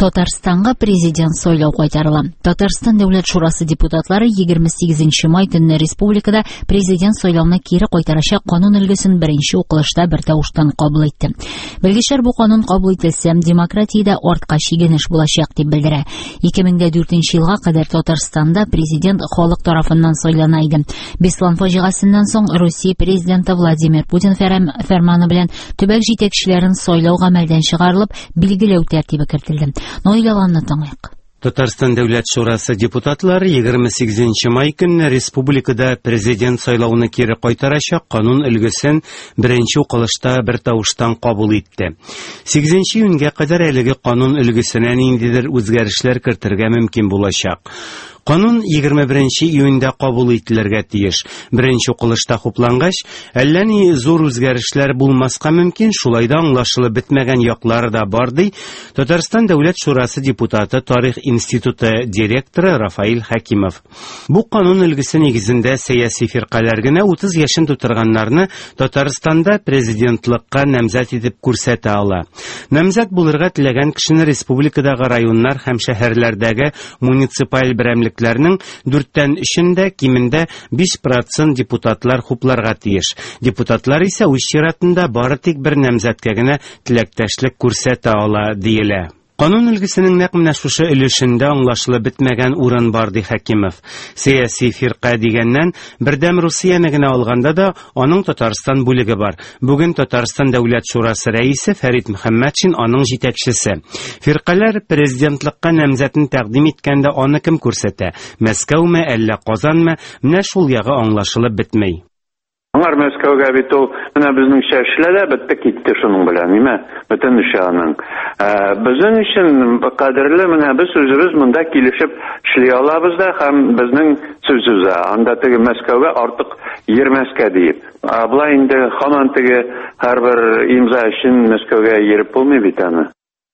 Татарстанга президент сайлау кайтарыла. Татарстан Дәүләт Шурасы депутатлары 28 май көнне республикада президент сайлауны кире кайтарачак канун өлгесен беренче укылышта бертавыштан кабул итте. Белгечләр бу канун кабул ителсә, демократиядә артка чигенеш булачак дип белдерә. 2004 елга кадәр Татарстанда президент халык тарафыннан сайлана иде. Беслан фаҗигасеннан соң Русия президенты Владимир Путин фәрманы белән төбәк җитәкчеләрен сайлау гамәлдән чыгарылып, билгеләү тәртибе кертелде. Нойлаланны тыңлыйк. Татарстан Дәүләт Шурасы депутатлары 28 май көнне республикада президент сайлауны кире кайтарачак канун өлгесен беренче укылышта бертавыштан кабул итте. 8 июньгә кадәр әлеге канун өлгесенә ниндидер үзгәрешләр кертергә мөмкин булачак. Канун 21 июньдә кабул ителергә тиеш. Беренче укылышта хуплангач, әллә ни зур үзгәрешләр булмаска мөмкин, шулай да аңлашылып бетмәгән яклары да бар ди Татарстан Дәүләт Шурасы депутаты, Тарих институты директоры Рафаил Хәкимов. Бу канун өлгесе нигезендә сәяси фиркалар гына 30 яшын тутырганнарны Татарстанда президентлыкка намзәт итеп күрсәтә ала. Намзәт булырга теләгән кешене республикадагы районнар һәм шәһәрләрдәге муниципаль берәмлекләрнең 4тән 3-ендә кимендә 5% депутатлар хупларга тиеш. Депутатлар исә үз чиратында бары тик бер намзәткә генә теләктәшлек күрсәтә ала диелә. Канун өлгесенең нәкъ менә шушы өлешендә аңлашылып бетмәгән урын бар ди Хәкимов. Сәяси фирка дигәннән бердәм Русияне генә алганда да аның Татарстан бүлеге бар. Бүген Татарстан Дәүләт Шурасы рәисе Фәрит Мөхәммәтшин аның җитәкчесе. Фиркалар президентлыкка намзәтен тәкъдим иткәндә аны кем күрсәтә? Мәскәүме, әллә Казанмы? Менә шул ягы аңлашылып бетмәй. Аңар Мәскәүгә бит ул менә безнең эшләре бетте китте шуның белән, нимә? Бөтен эшләнең. Безнең өчен кадерле, менә без үзебез монда килешеп эшли алабыз да һәм безнең сүзебезгә анда теге Мәскәүгә артык йөрмәскә дип. Булай инде һаман теге һәрбер имза өчен Мәскәүгә йөреп булмый бит аны.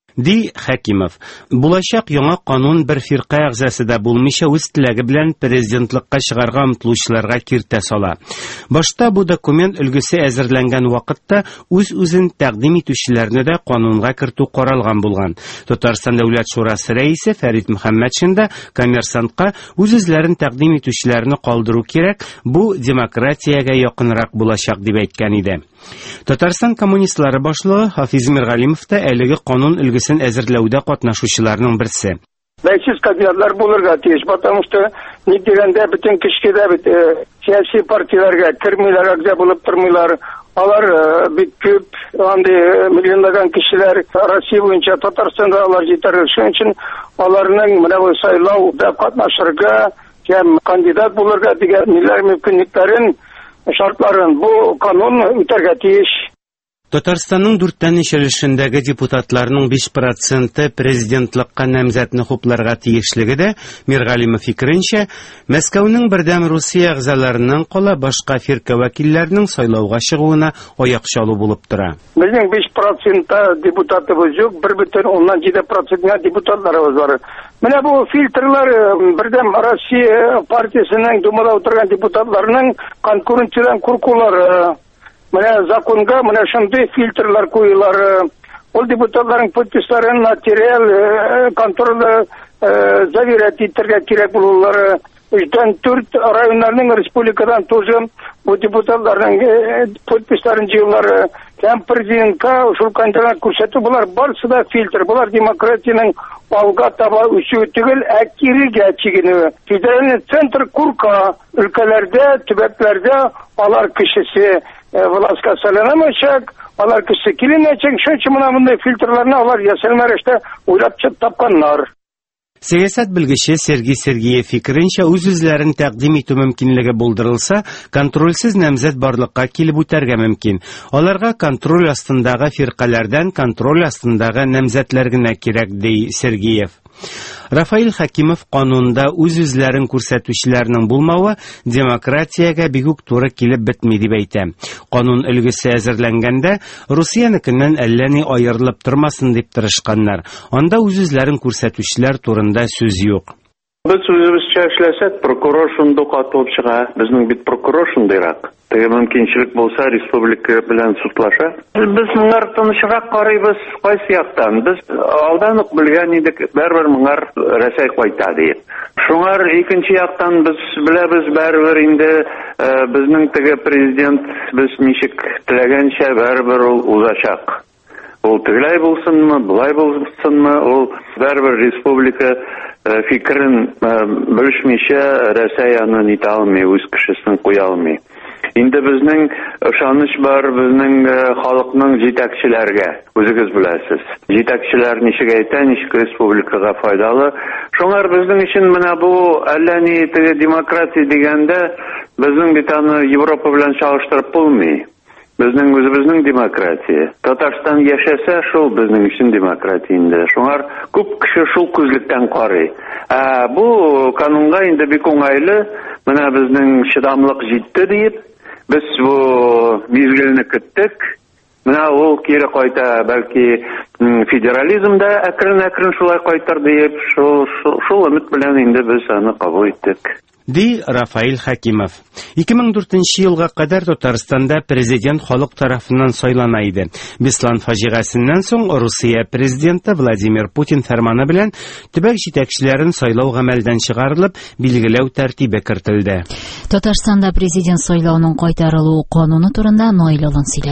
Ди Хәкимов. Булачак яңа канун бер фирка әгъзасы да булмыйча үз теләге белән президентлыкка чыгарга омтылучыларга киртә сала. Башта бу документ өлгесе әзерләнгән вакытта үз-үзен тәкъдим итүчеләрне дә канунга кертү каралган булган. Татарстан Дәүләт Шурасы рәисе Фәрит Мөхәммәтшин да коммерсантка үз-үзләрен тәкъдим итүчеләрне калдыру кирәк, бу демократиягә якынрак булачак дип әйткән иде. Татарстан коммунистлары башлыгы Хафиз Миргалимов та әлеге канун өлгесен әзерләүдә катнашучыларның берсе. Бәйсез кандидатлар булырга тиеш, потому что ни дигәндә бөтен кешегә бит сәяси партияләргә кермиләр, әгъза булып тормыйлар. Алар бик күп, андый миллионлаган кешеләр Россия буенча Татарстанда алар җитәрлек. Шуның өчен аларның менә бу сайлауда катнашырга һәм кандидат булырга дигән ниләр мөмкинлекләрен, шартларын бу канун үтәргә тиеш. Татарстанның 4тән 3-өлешендәге депутатларның 5% президентлыкка намзәтне хупларга тиешлеге дә, Миргалимов фикеренчә, Мәскәүнең бердәм Русия әгъзаларының кала башка фирка вәкилләренең сайлауга чыгуына аяк чалу булып тора. Безнең 5% депутатыбыз юк, 1,7% депутатларыбыз бар. Менә бу фильтрлар бердәм Россия партиясенең думада утырган депутатларның конкуренциядән куркулары. Менә законга менә шундый фильтрлар куелар. Ул депутатларның подписларын нотариаль контроль заверять итәргә кирәк булулары. 3-4 районнарның республикадан тоже бу депутатларның подписларын җыялар. Һәм президентка шул кандидат күрсәтү булар, барысы да фильтр. Булар демократияның алга таба үсү түгел, кирегә чигенү. Федераль центр курка өлкәләрдә, төбәкләрдә алар кешесе властька сайланамачак, алар кеше киленәчәк, шуңчы менә мондай фильтрларны алар ясалма рәштә уйлап тапканнар. Сәясәт белгече Сергей Сергеев фикеренчә, үз-үзләрен тәкъдим итү мөмкинлеге булдырылса, контрольсез намзәт барлыкка килеп үтәргә мөмкин. Аларга контроль астындагы фиркалардан контроль астындагы намзәтләр генә кирәк, ди Сергеев. Рафаил Хәкимов канунда үз-үзләрен күрсәтүчеләрнең булмавы демократиягә бик үк туры килеп бетми дип әйтә. Канун өлгесе әзерләнгәндә Русияныкеннән әллә ни аерылып тормасын дип тырышканнар. Анда үз-үзләрен күрсәтүчеләр турында сүз юк. Biz үзебезчә эшләсәк, прокурор шундук атылып чыга. Безнең бит прокурор шундыйрак. Теге мөмкинчелек булса, республика белән судлаша. Без моңар тынычрак карыйбыз, кайсы яктан? Без алдан ук белгән идек, бәрбер моңар Рәсәй кайта дип. Шуңар икенче яктан без беләбез, бәрбер инде безнең теге президент без ничек теләгәнчә бәрбер ул узачак. Ул тегеләй булсынмы, булай булсынмы, ул бәрбер республика фикерен белешмичә Рәсәй аны нитә алмый, үз кешесен куя алмый. Инде безнең ышаныч бар безнең халыкның җитәкчеләргә, үзегез беләсез. Җитәкчеләр ничек әйтә, ничек республикага файдалы. Шуңар безнең өчен менә бу әллә ни теге демократия дигәндә безнең бит аны Европа белән чагыштырып булмый. Безнең үзебезнең демократия. Татарстан яшәсә, шул безнең өчен демократия инде. Шуңар күп кеше шул күзлектән карый. Бу канунга инде бик уңайлы, менә безнең чыдамлык җитте дип, без бу мизгелне көттек. Менә ул кире кайта, бәлки федерализмда әкрен-әкрен шулай кайтыр дип, шул өмет белән инде без аны кабул иттек. Ди Рафаил Хакимов. 2004 елга кадәр Татарстанда президент халык тарафыннан сайлана иде. Беслан фаҗигасеннән соң Русия президенты Владимир Путин фәрманы белән төбәк җитәкчеләрен сайлау гамәлдән чыгарылып, билгеләү тәртибе кертелде. Татарстанда президент сайлауның кайтарылуы кануны турында Наил Алан сөйләде.